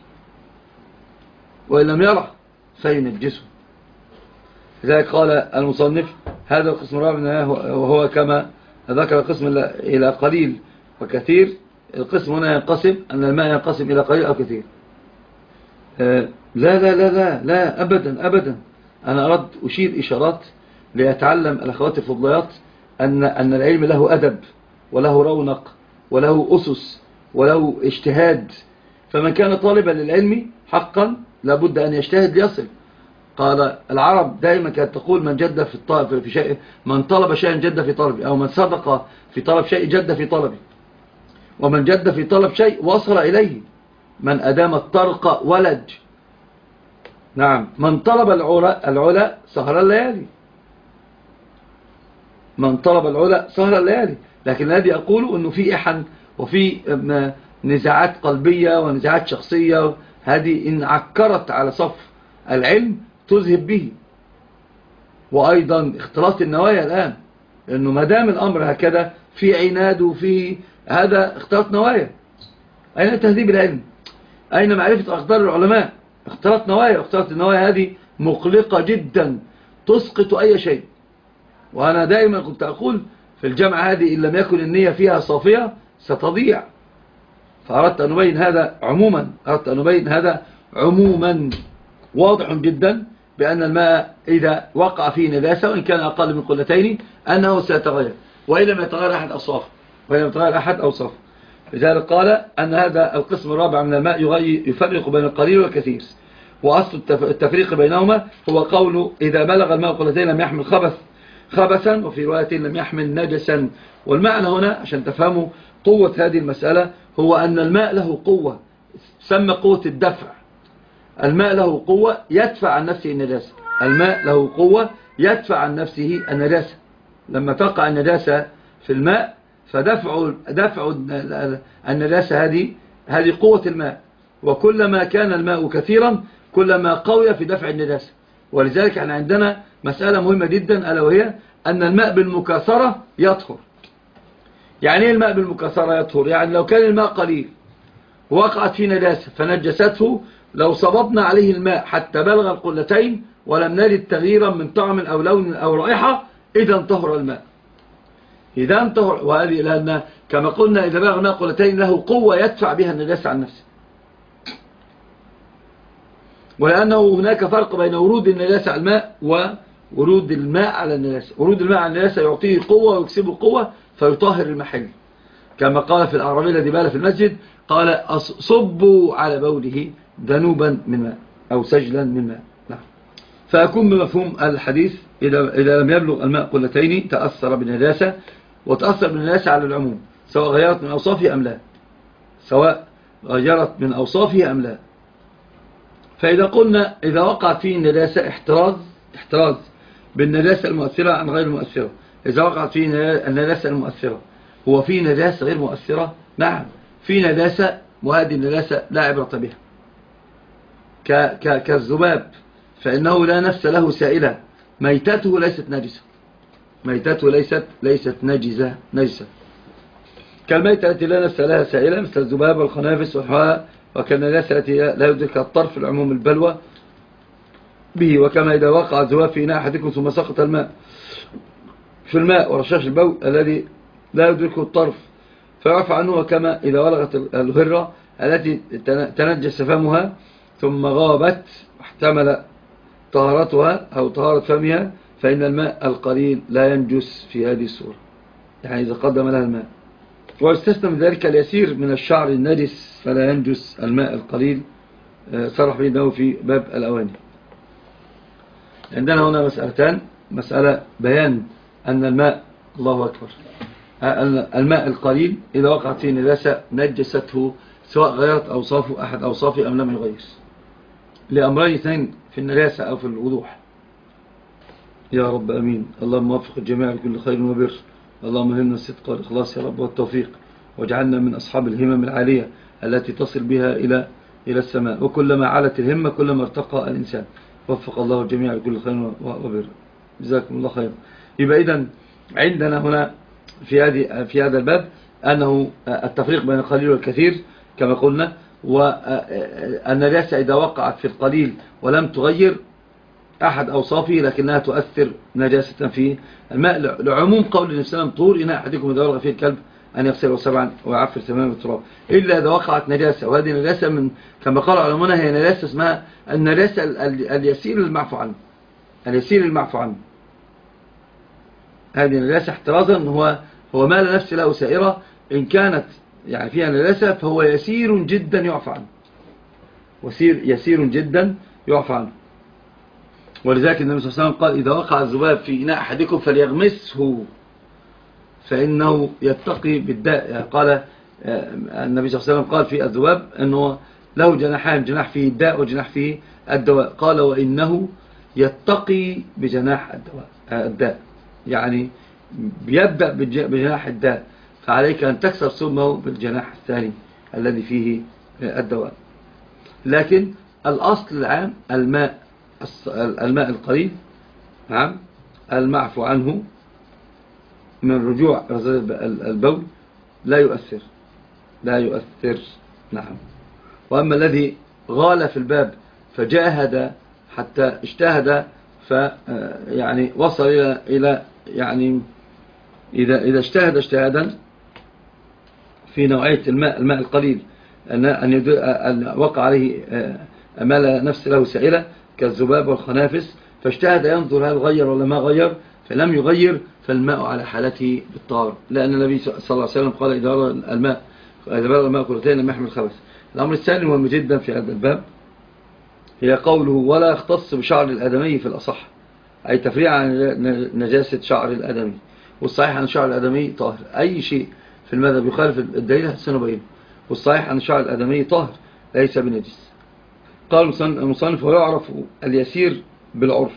وإن لم يرى فينجسه. لذلك قال المصنف هذا القسم الرابع وهو كما ذكر القسم إلى قليل وكثير. القسم هنا ينقسم أن الماء ينقسم إلى قليل أو كثير. لا لا لا لا لا أبدا أبدا. أنا أرد أشير إشارات ليتعلم الأخوات الفضليات أن أن العلم له أدب وله رونق وله أسس وله اجتهاد. فمن كان طالبا للعلم حقا لابد أن يجتهد ليصل. قال العرب دائما كانت تقول من جد في الطلب في شيء، من طلب شيئا جد في طلبه، أو من صدق في طلب شيء جد في طلبه، ومن جد في طلب شيء وصل إليه. من أدام الطرق ولج. نعم. من طلب العلا العلا سهر الليالي، من طلب العلا سهر الليالي. لكن الذي أقوله أنه في إحن وفي نزاعات قلبية ونزاعات شخصية، هذه إن عكرت على صف العلم تذهب به. وأيضا اختلاط النوايا الآن، لأنه ما دام الأمر هكذا في عناد وفي هذا اختلاط نوايا. أين تهذيب العلم؟ أين معرفة أقدار العلماء؟ اختلاط نوايا. اختلاط النوايا هذه مقلقة جدا، تسقط أي شيء. وأنا دائما كنت أقول في الجامعة هذه إن لم يكن النية فيها صافية ستضيع. فأردت أن نبين هذا عموما، أردت أن نبين هذا عموما واضح جدا بأن الماء إذا وقع فيه نداسة وإن كان أقل من قلتين أنه سيتغير، وإن لم يتغير أحد أوصافه وإن لم يتغير أحد أوصافه. لذلك قال أن هذا القسم الرابع من الماء يفرق بين القليل والكثير. وأصل التفريق بينهما هو قوله إذا بلغ الماء قلتين لم يحمل خبث خبثا، وفي رواية لم يحمل نجسا. والمعنى هنا عشان تفهموا قوة هذه المسألة هو أن الماء له قوة تسمى قوة الدفع. الماء له قوة يدفع عن نفسه النجاسة. الماء له قوة يدفع عن نفسه النجاسة. لما تقع النجاسة في الماء فدفع دفع النجاسة هذه هذه قوة الماء. وكلما كان الماء كثيرا كلما قوي في دفع النجاسة. ولذلك احنا عندنا مسألة مهمة جدا ألا وهي أن الماء بالمكاثرة يطهر. يعني ايه الماء بالمكاثرة يطهر؟ يعني لو كان الماء قليل وقعت فيه نجاسة فنجسته، لو صببنا عليه الماء حتى بلغ القلتين ولم نجد تغييرا من طعم أو لون أو رائحة إذا انطهر الماء. إذا انطهر. وهذه لأن كما قلنا إذا بلغ الماء قلتين له قوة يدفع بها النجاسة عن نفسه. ولأنه هناك فرق بين ورود النجاسة على الماء وورود الماء على النجاسة. ورود الماء على النجاسة يعطيه قوة ويكسبه قوة فيطهر المحل، كما قال في الأعرابي الذي بال في المسجد قال صبوا على بوله ذنوبا من ماء أو سجلا من ماء. نعم. فأكون بمفهوم الحديث إذا, إذا لم يبلغ الماء قلتين تأثر بالنجاسة، وتأثر بالنجاسة على العموم سواء غيرت من أوصافه أم لا، سواء غيرت من أوصافه أم لا. فإذا قلنا إذا وقعت فيه النجاسة احتراز احتراز بالنجاسة المؤثرة عن غير المؤثرة. إذا وقعت فيه النجاسة المؤثرة هو فيه نجاسة غير مؤثرة؟ نعم في نجاسة، وهذه النجاسة لا عبرة بها كالذباب، فإنه لا نفس له سائلة، ميتته ليست نجسة، ميتته ليست ليست نجسة نجسة كالميتة التي لا نفس لها سائلة مثل الذباب والخنافس والحواء، وكالنجاسة التي لا يدرك الطرف العموم البلوى به. وكما إذا وقع الذباب في إناء أحدكم ثم سقط الماء في الماء ورشاش البول الذي لا يدركه الطرف فيعفى عنه، وكما إذا ولغت الهرة التي تنجس فمها ثم غابت واحتمل طهارتها أو طهارة فمها، فإن الماء القليل لا ينجس في هذه الصورة، يعني إذا قدم لها الماء. ويستثنى من ذلك اليسير من الشعر النجس فلا ينجس الماء القليل، صرح بينه في باب الأواني. عندنا هنا مسألتان: مسألة بيان أن الماء الله أكبر الماء القليل إذا وقعت فيه نجاسة نجسته سواء غيرت أوصافه أحد أوصافه أم لم يغير، لأمرين اثنين في النجاسة أو في الوضوح. يا رب أمين. اللهم وفق الجميع لكل خير وبر. اللهم همنا الصدق والإخلاص يا رب والتوفيق، واجعلنا من أصحاب الهمم العالية التي تصل بها إلى إلى السماء. وكلما علت الهمة كلما ارتقى الإنسان. وفق الله الجميع لكل خير وبر. جزاكم الله خير. يبقى إذن عندنا هنا في هذه في هذا الباب أنه التفريق بين القليل والكثير كما قلنا، وأن النجاسة إذا وقعت في القليل ولم تغير أحد أوصافه لكنها تؤثر نجاسة في الماء، لعموم قول النبي صلى الله عليه وسلم طهور إناء أحدكم إذا ولغ فيه الكلب أن يغسله سبعا ويعفر ثمانية بالتراب، إلا إذا وقعت نجاسة. وهذه النجاسة من كما قال علماء هي نجاسة اسمها النجاسة اليسير المعفو عنه، اليسير المعفو عنه. هذه النجاسة احترازا هو هو ما لا نفس له سائرة، إن كانت يعني فيها نجاسة فهو يسير جدا يعفى عنه، وسير يسير جدا يعفى عنه. ولذلك النبي صلى الله عليه وسلم قال إذا وقع الذباب في إناء أحدكم فليغمسه فإنه يتقي بالداء. قال النبي صلى الله عليه وسلم قال في الذباب أنه له جناحان، جناح فيه الداء وجناح فيه الدواء، قال وإنه يتقي بجناح الدواء الداء، يعني بيبدأ بجناح الداء، فعليك أن تكسر سمه بالجناح الثاني الذي فيه الدواء. لكن الأصل العام الماء الماء القليل، نعم، المعفو عنه من رجوع البول لا يؤثر لا يؤثر نعم. وأما الذي غال في الباب فجاهد حتى اجتهد ف يعني وصل إلى إلى يعني إذا إذا اجتهد اجتهادا في نوعية الماء الماء القليل أن أن وقع عليه ما لا نفس له سائلة كالذباب والخنافس، فاجتهد ينظر هل غير ولا ما غير، فلم يغير فالماء على حالته بالطهارة، لأن النبي صلى الله عليه وسلم قال إذا بلغ الماء إذا بلغ الماء قلتين لم يحمل خبث. الأمر الثاني مهم جدا في هذا الباب هي قوله ولا يختص بشعر الآدمي في الأصح، أي تفريع عن نجاسة شعر الآدمي، والصحيح عن شعر الآدمي طاهر. أي شيء في المذهب يخالف الدليل سنبينه، والصحيح عن شعر الآدمي طاهر ليس بنجس. قال المصنف ويعرف اليسير بالعرف.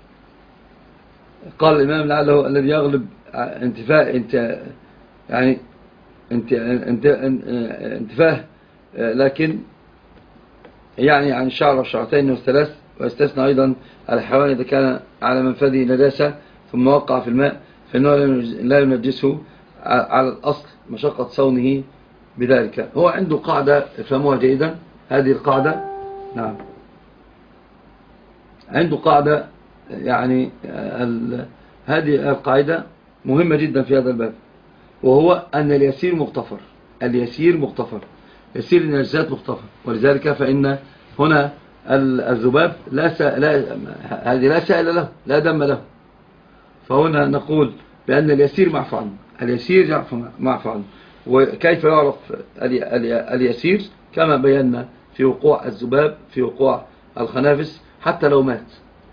قال الإمام لعله الذي يغلب انتفاء انت يعني انت انت انتفاه لكن يعني عن الشعر والشعرتين والثلاث، ويستثنى أيضا الحيوان إذا كان على منفذه نجاسة ثم وقع في الماء فإنه لا ينجسه على الأصل مشقة صونه بذلك. هو عنده قاعدة افهموها جيدا، هذه القاعدة نعم عنده قاعدة يعني هذه القاعدة مهمة جدا في هذا الباب، وهو أن اليسير مغتفر، اليسير مغتفر، يسير النجاسات مغتفر. ولذلك فإن هنا الذباب لا لا هذه لا سائل له لا دم له، فهنا نقول بأن اليسير معفو عنه، اليسير معفو عنه. وكيف يعرف اليسير؟ كما بينا في وقوع الذباب في وقوع الخنافس حتى لو مات،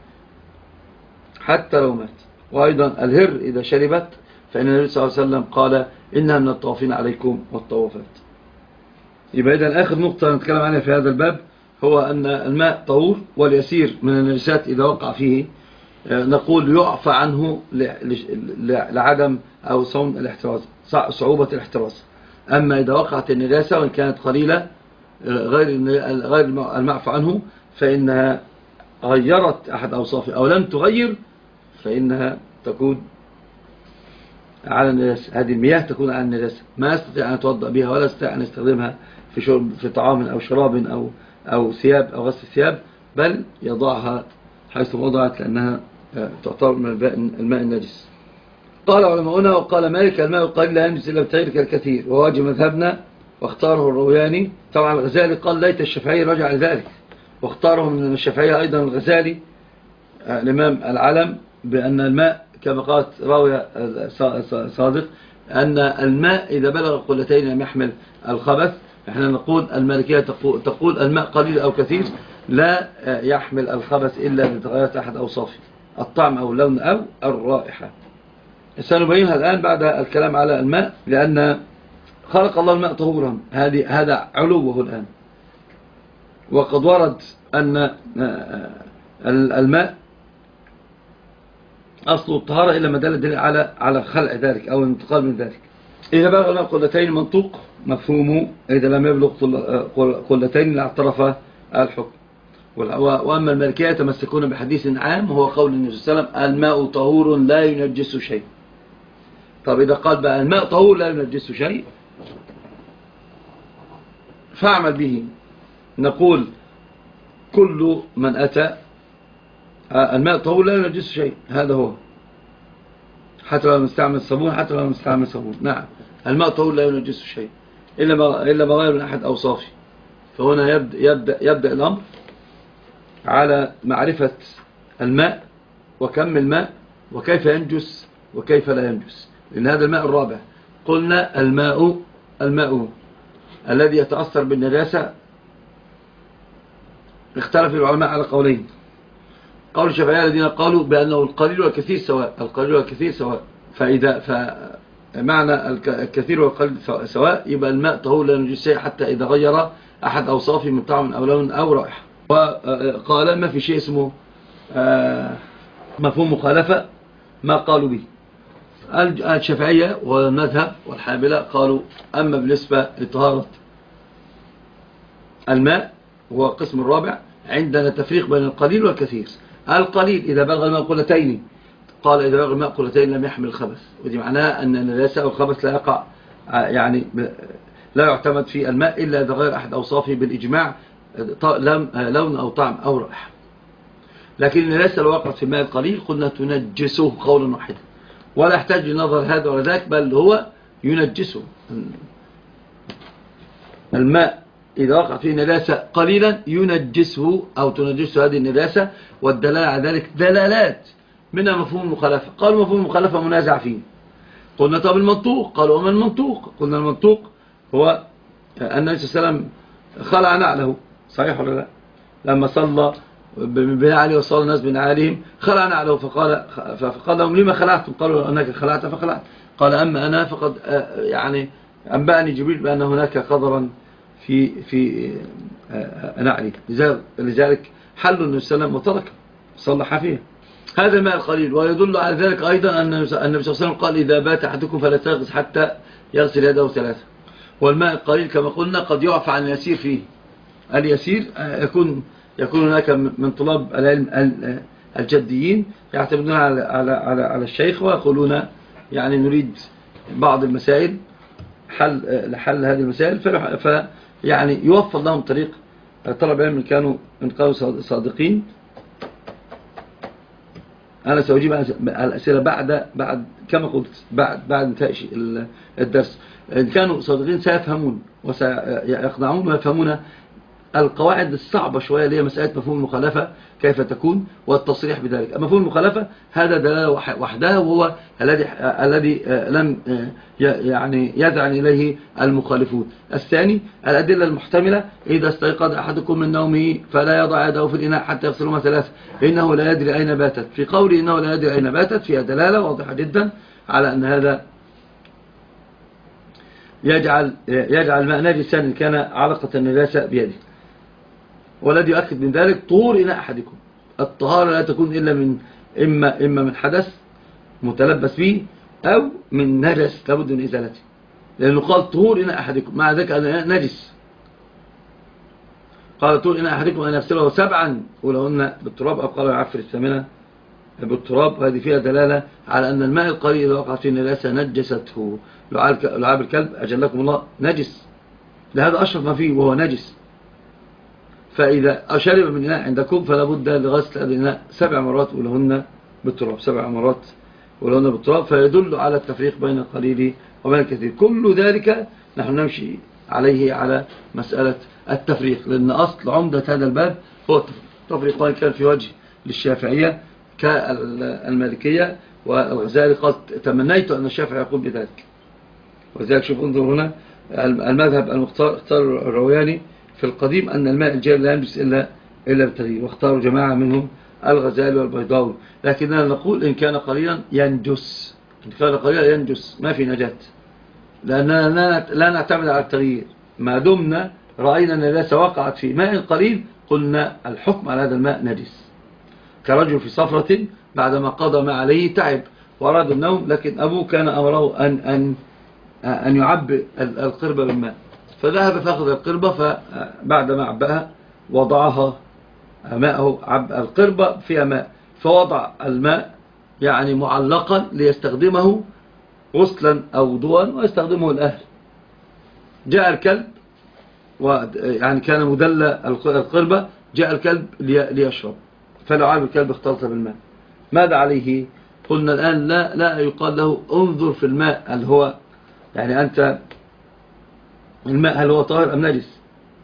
حتى لو مات. وأيضا الهر إذا شربت فإن النبي صلى الله عليه وسلم قال إنها من الطوافين عليكم والطوافات. يبقى إذن آخر نقطة نتكلم عنها في هذا الباب هو أن الماء طهور، واليسير من النجاسات إذا وقع فيه نقول يعفى عنه لعدم أو صون الاحتراز، صعوبة الاحتراز. أما إذا وقعت النجاسة وإن كانت قليلة غير غير المعفى عنه فإنها غيرت أحد أوصافه أو لم تغير فإنها تكون على النجاسة. هذه المياه تكون على النجاسة، ما يستطيع أن يتوضأ بها ولا يستطيع أن يستخدمها في شرب في طعام أو شراب أو أو ثياب أو غسل ثياب، بل يضعها حيث وضعت لأنها تعتبر من الماء النجس. قال علماؤنا وقال مالك الماء القليل لا ينجس إلا بتغيير كالكثير، وواجب مذهبنا واختاره الروياني. طبعا الغزالي قال ليت الشافعي رجع لذلك، واختاره من الشافعية أيضا الغزالي الإمام العلم بأن الماء كما قالت راوية صادق أن الماء إذا بلغ قلتين لم يحمل الخبث. احنا نقول المالكية تقول الماء قليل أو كثير لا يحمل الخبث إلا لتغيرت أحد أوصافه، الطعم أو اللون أو الرائحة. سنبينها الآن بعد الكلام على الماء، لأن خلق الله الماء طهورا، هذه هذا علوه الآن. وقد ورد أن الماء أصل الطهارة إلا ما دل دليل على على خلع ذلك أو الانتقال من ذلك. إذا بلغ قلتين منطوق مفهومه، إذا لم يبلغ قلتين لاعترف الحكم. وأما المالكية يتمسكون بحديث عام وهو قول النبي صلى الله عليه وسلم الماء طهور لا ينجس شيء. طب إذا قال بقى الماء طهور لا ينجس شيء فاعمل به. نقول كل من أتى الماء طهور لا ينجس شيء، هذا هو، حتى لو نستعمل صابون، حتى لو نستعمل صابون. نعم الماء طهور لا ينجس شيء إلا ما إلا ما غير من أحد أوصافه. فهنا يبدأ, يبدأ, يبدأ الأمر على معرفة الماء وكم الماء وكيف ينجس وكيف لا ينجس، لأن هذا الماء الرابع. قلنا الماء الماء الذي يتأثر بالنجاسة اختلف العلماء على قولين. قول الشافعية الذين قالوا بأنه القليل والكثير سواء، القليل والكثير سواء، فإذا فمعنى الكثير والقليل سواء يبقى الماء طهور لا ينجس شيء حتى إذا غير أحد أوصافه من طعم أو لون أو رائحة. وقال ما في شيء اسمه مفهوم مخالفة ما قالوا به. الشافعية والمذهب والحنابلة قالوا أما بالنسبة لطهارة الماء هو قسم الرابع، عندنا تفريق بين القليل والكثير. القليل إذا بلغ الماء قلتين، قال إذا بلغ الماء قلتين لم يحمل الخبث، ودي معناها أن النجاسة أو الخبث لا يقع، يعني لا يعتمد في الماء إلا إذا غير أحد أوصافه بالإجماع، لون أو طعم أو رائحة. لكن النجاسة لو وقعت في الماء القليل قلنا تنجسه قولا واحدا، ولا يحتاج لنظر هذا ولا ذاك، بل هو ينجسه. الماء إذا وقع فيه نجاسة قليلا ينجسه أو تنجسه هذه النجاسة. والدلالة على ذلك دلالات منها مفهوم المخالفة. قالوا مفهوم المخالفة منازع فيه. قلنا طب المنطوق، قالوا وما المنطوق؟ قلنا المنطوق هو النبي صلى الله عليه وسلم خلع نعله، صحيح ولا لا؟ لما صلى بنعله وصلى الناس بنعالهم خلع نعله، فقال فقال لهم لما خلعتم؟ قالوا أنك خلعت فخلعت. قال أما أنا فقد يعني أنبأني جبريل بأن هناك قدرا في في نعلي، لذلك حل النبي صلى الله عليه وسلم وترك صلح فيه. هذا الماء القليل. ويدل على ذلك أيضا أن النبي صلى الله عليه وسلم قال إذا بات أحدكم فلا تغسل حتى يغسل يده ثلاثة. والماء القليل كما قلنا قد يعفى عن اليسير فيه. اليسير يكون يكون هناك من طلاب العلم الجديين يعتمدون على على على على الشيخ ويقولون يعني نريد بعض المسائل حل لحل هذه المسائل، ف يعني يوفر لهم طريق. طلب العلم كانوا من قالوا صادقين. أنا سأجيب على الأسئلة بعد بعد كما قلت بعد بعد انتهاء الدرس. إن كانوا صادقين سيفهمون وسيقنعون ويفهمون القواعد الصعبة شوية اللي هي مسألة مفهوم المخالفة كيف تكون والتصريح بذلك. مفهوم المخالفة هذا دلالة وحدها، وهو الذي الذي لم يعني يذعن إليه المخالفون. الثاني الأدلة المحتملة، إذا استيقظ أحدكم من نومه فلا يضع يده في الإناء حتى يغسلهما ثلاثة إنه لا يدري أين باتت. في قوله إنه لا يدري أين باتت فيها دلالة واضحة جدا على أن هذا يجعل يجعل الماء نجسا إن كان علقة النجاسة بيده. والذي يؤكد من ذلك طهور إناء أحدكم. الطهارة لا تكون إلا من إما إما من حدث متلبس به أو من نجس لابد من إزالته، لأنه قال طهور إناء أحدكم، مع ذلك أنه نجس. قال طهور إناء أحدكم أن يغسله سبعا ولو أن بالتراب، أو قال يعفر الثامنة بالتراب. هذه فيها دلالة على أن الماء القليل إذا وقعت فيه النجاسة نجسته. لعاب الكلب أجلكم الله نجس، لهذا أشرف ما فيه وهو نجس. فإذا شرب من إناء عندكم فلا بد لغسل الإناء سبع مرات ولهن بالتراب، سبع مرات ولهن بالتراب. فيدل على التفريق بين القليل وبين الكثير. كل ذلك نحن نمشي عليه على مسألة التفريق، لأن أصل عمدة هذا الباب هو التفريق. وإن كان في وجه للشافعية كالمالكية والغزالي قال تمنيت أن الشافعي يقول بذلك. وذلك شوف انظر هنا المذهب المختار اختار الروياني في القديم أن الماء الجاري لا ينجس إلا إلا بالتغيير، واختاروا جماعة منهم الغزالي والبيضاوي. لكننا نقول إن كان قليلا ينجس، إن كان قليلا ينجس ما في نجاة، لأننا لا نعتمد على التغيير. ما دمنا رأينا أن النجاسة وقعت في ماء قليل قلنا الحكم على هذا الماء نجس. كرجل في صفرة بعدما قضى ما عليه تعب وأراد النوم، لكن أبوه كان أمره أن أن أن يعبئ القربة بالماء، فذهب فأخذ القربة، فبعدما عبأها وضعها ماءه، عبأ القربة فيها ماء، فوضع الماء يعني معلقا ليستخدمه غسلا أو وضوءا ويستخدمه الأهل. جاء الكلب ويعني كان مدلى القربة، جاء الكلب ليشرب، فلعاب الكلب اختلط بالماء، ماذا عليه؟ قلنا الآن لا لا يقال له انظر في الماء هل هو يعني أنت الماء هل هو طاهر أم نجس.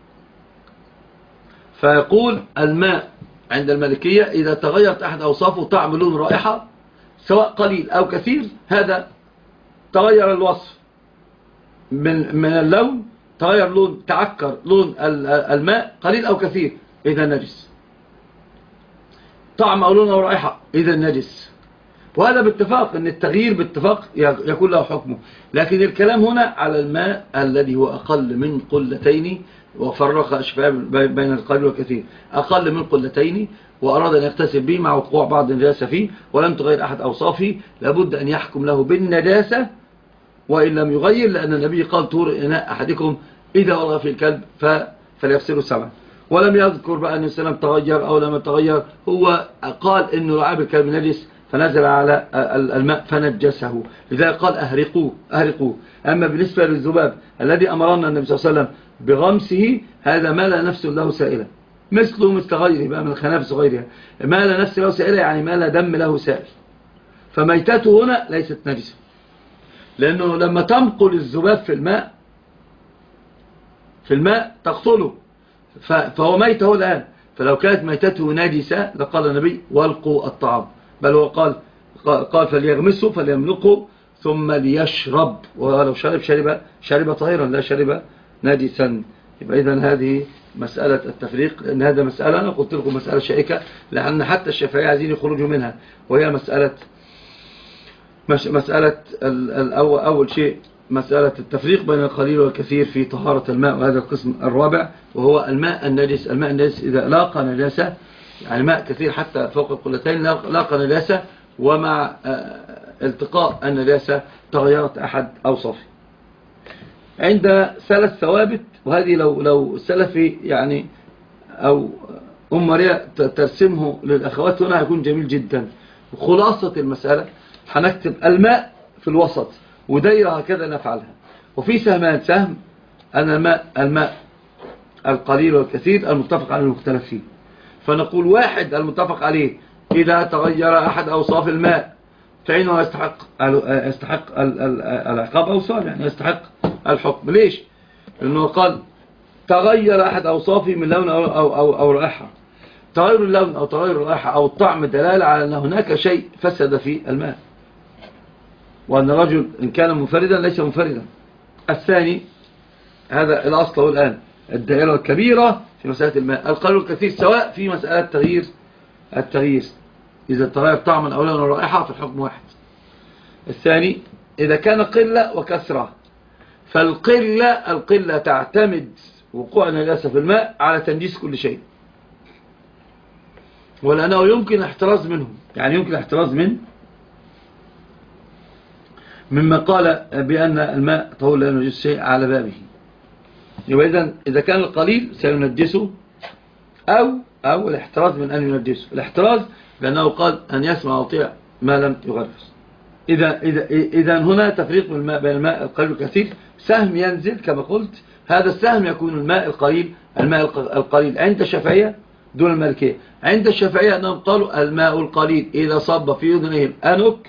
فيقول الماء عند المالكية إذا تغيرت أحد أوصافه طعم لون رائحة سواء قليل أو كثير، هذا تغير الوصف من من اللون، تغير لون، تعكر لون الماء قليل أو كثير، إذا نجس. طعم أو لون أو رائحة، إذا نجس. وهذا باتفاق أن التغيير باتفاق يكون له حكمه. لكن الكلام هنا على الماء الذي هو أقل من قلتين، وفرق الشفاء بين القليل والكثير، أقل من قلتين وأراد أن يغتسل به مع وقوع بعض النجاسة فيه ولم تغير أحد أوصافه، لابد أن يحكم له بالنجاسة وإن لم يغير، لأن النبي قال طهور إناء أحدكم إذا ولغ في الكلب فليغسله سبعا. ولم يذكر بقى أن السلام تغير أو لم يتغير، هو قال إنه لعاب الكلب نجس فنزل على الماء فنجسه، لذلك قال أهرقوه أهرقوه. أما بالنسبة للذباب الذي أمرنا النبي صلى الله عليه وسلم بغمسه، هذا ما لا نفس له سائلة، مثله مثل غيره بقى من الخنافس وغيرها، ما لا نفس له سائلة يعني ما لا دم له سائل، فميتته هنا ليست نجسة، لأنه لما تنقل الذباب في الماء في الماء تقتله، فهو ميته الآن. فلو كانت ميتته نجسة لقال النبي والقوا الطعام، بل هو قال قال فليغمسه فليملقه ثم ليشرب، ولو شرب شرب شرب طاهرا لا شرب نجسا. يبقى إذن هذه مسألة التفريق، لأن هذا مسألة أنا قلت لكم مسألة شائكة، لأن حتى الشافعية عايزين يخرجوا منها، وهي مسألة مسألة أول شيء مسألة التفريق بين القليل والكثير في طهارة الماء، وهذا القسم الرابع وهو الماء النجس. الماء النجس إذا لاقى نجاسة، يعني ماء كثير حتى فوق القلتين لاقى نجاسة، ومع التقاء النجاسة تغيرت أحد أوصافه. عند ثلاث ثوابت، وهذه لو لو السلفي يعني أو أم مريا ترسمه للأخوات هنا هيكون جميل جدا. خلاصة المسألة هنكتب الماء في الوسط ودايرة هكذا نفعلها، وفي سهمان، سهم أن الماء الماء القليل والكثير المتفق عليه المختلف فيه. فنقول واحد المتفق عليه إذا تغير أحد أوصاف الماء فإنه يستحق يستحق العقاب أو صار يعني يستحق الحكم. ليش؟ لأنه قال تغير أحد أوصافه من لون أو, أو, أو, أو رائحة. تغير اللون أو تغير الرائحة أو الطعم دلالة على أن هناك شيء فسد في الماء، وأن الرجل إن كان منفردا ليس منفردا. الثاني هذا الأصل الآن الدائرة الكبيرة في مسألة الماء القليل والكثير، سواء في مسألة تغيير التغيير إذا تغير طعما أو لون أو رائحة في الحكم واحد. الثاني إذا كان قلة وكثرة، فالقلة القلة تعتمد وقوع النجاسة في الماء على تنجيس كل شيء، ولأنه يمكن احتراز منه، يعني يمكن احتراز من مما قال بأن الماء طهور لا ينجس شيء على بابه. يبقى إذن إذا كان القليل سينجسه أو أو الاحتراز من أن ينجسه. الاحتراز لأنه قال أن يسمع ويطيع ما لم يغرس. إذا إذا إذا هنا تفريق بين الماء بين الماء القليل والكثير، سهم ينزل كما قلت، هذا السهم يكون الماء القليل الماء القليل عند الشافعية دون المالكية. عند الشافعية أنهم قالوا الماء القليل إذا صب في أذنهم أنك،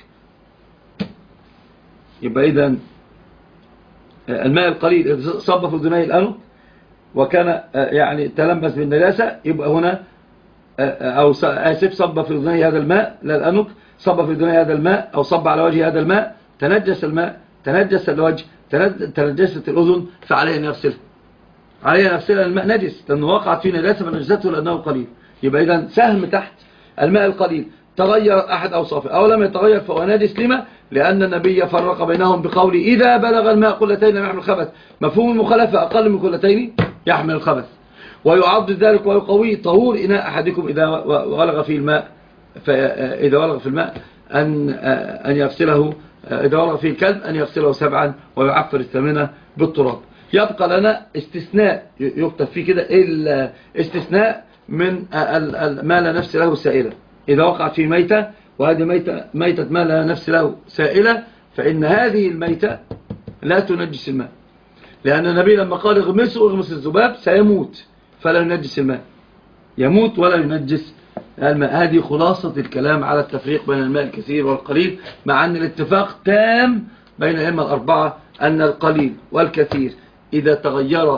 يبقى إذن الماء القليل إذا صب في أذنيه الأنك وكان يعني تلمس بالنجاسة، يبقى هنا أو آسف صب في أذنيه هذا الماء لا الأنك، صب في أذنيه هذا الماء أو صب على وجه هذا الماء، تنجس الماء، تنجس الوجه، تنجست الأذن، فعليه أن يغسلها، عليه أن يغسلها. الماء نجس لأنه وقعت فيه نجاسة فنجسته لأنه قليل. يبقى إذن سهم تحت الماء القليل تغير أحد أوصافه أو لم يتغير فهو نجس. لما؟ لأن النبي فرق بينهم بقوله إذا بلغ الماء قلتين لم يحمل الخبث. مفهوم المخالفة أقل من قلتين يحمل الخبث، ويعضد ذلك ويقوي طهور إناء أحدكم إذا ولغ فيه الماء، فإذا ولغ في الماء أن أن يغسله، إذا ولغ فيه الكلب أن يغسله سبعا ويعفر الثامنة بالتراب. يبقى لنا استثناء يكتب فيه كده إلا استثناء من ما لا نفس له سائلة. إذا وقعت فيه ميتة وهذه ميتة, ميتة ما لا نفس له سائلة، فإن هذه الميتة لا تنجس الماء. لأن النبي لما قال اغمسوا اغمس الذباب سيموت فلا ينجس الماء، يموت ولا ينجس الماء. هذه خلاصة الكلام على التفريق بين الماء الكثير والقليل، مع أن الاتفاق تام بين الأئمة الأربعة أن القليل والكثير إذا تغير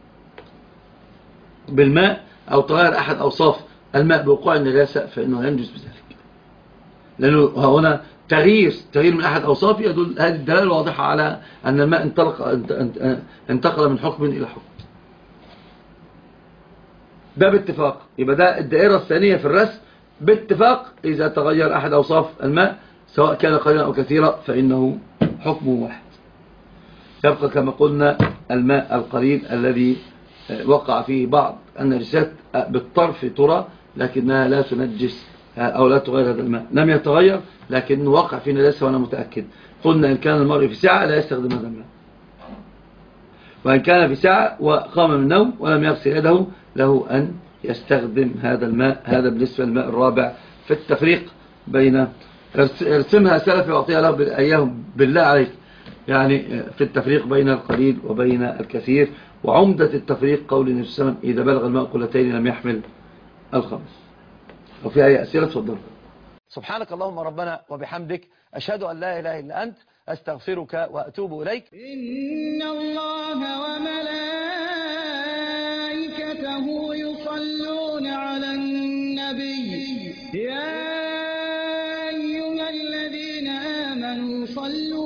بالماء أو تغير أحد أوصاف الماء بوقوع النجاسة فإنه ينجس بذلك، لأنه هنا تغيير تغيير من أحد أوصاف يدل، هذه الدلالة واضحة على أن الماء انطلق انتقل من حكم إلى حكم. ده باتفاق. يبقى ده الدائرة الثانية في الرسم باتفاق، إذا تغير أحد أوصاف الماء سواء كان قليلا أو كثيرا فإنه حكمه واحد. يبقى كما قلنا الماء القليل الذي وقع فيه بعض النجاسات بالطرف ترى لكنها لا تنجس أو لا تغير هذا الماء، لم يتغير لكنه وقع فيه نجاسة وأنا متأكد. قلنا إن كان المرء في ساعة لا يستخدم هذا الماء، وإن كان في ساعة وقام من النوم ولم يغسل يده له أن يستخدم هذا الماء. هذا بالنسبة للماء الرابع في التفريق بين، ارسمها سلفي واعطيها له بالأيام بالله عليك، يعني في التفريق بين القليل وبين الكثير. وعمدة التفريق قول النبي صلى الله عليه وسلم إذا بلغ الماء قلتين لم يحمل الخبث. وفي أي أسئلة تفضل. سبحانك اللهم ربنا وبحمدك، أشهد أن لا إله إلا أنت، أستغفرك وأتوب إليك. إن الله وملائكته يصلون على النبي يا أيها الذين آمنوا صلوا